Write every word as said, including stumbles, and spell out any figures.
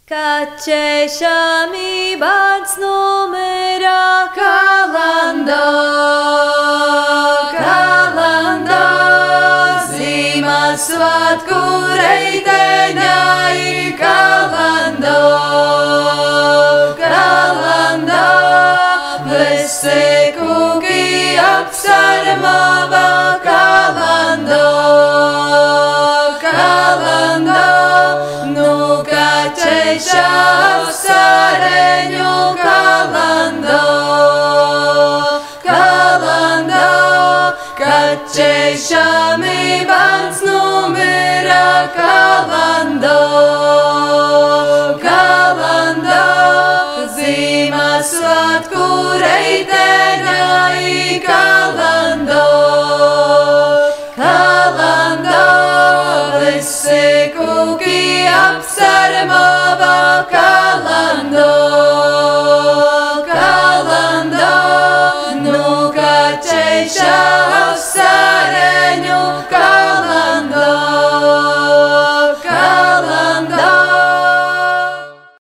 Kaķēšami bērns numerā Kalando, kalando, Ziemassvētku reiteņā ir kalando, kalando, visi kuki apsarmava kalando, kalando, nu kaķēša apsareņu kalando, kalando, kaķēšami bērns numirā kalando, kalando, Ziemassvētku reiteņā ir kalando, kalando, visi kuki apsarmava kalando, kalando, nu kaķēša apsarmava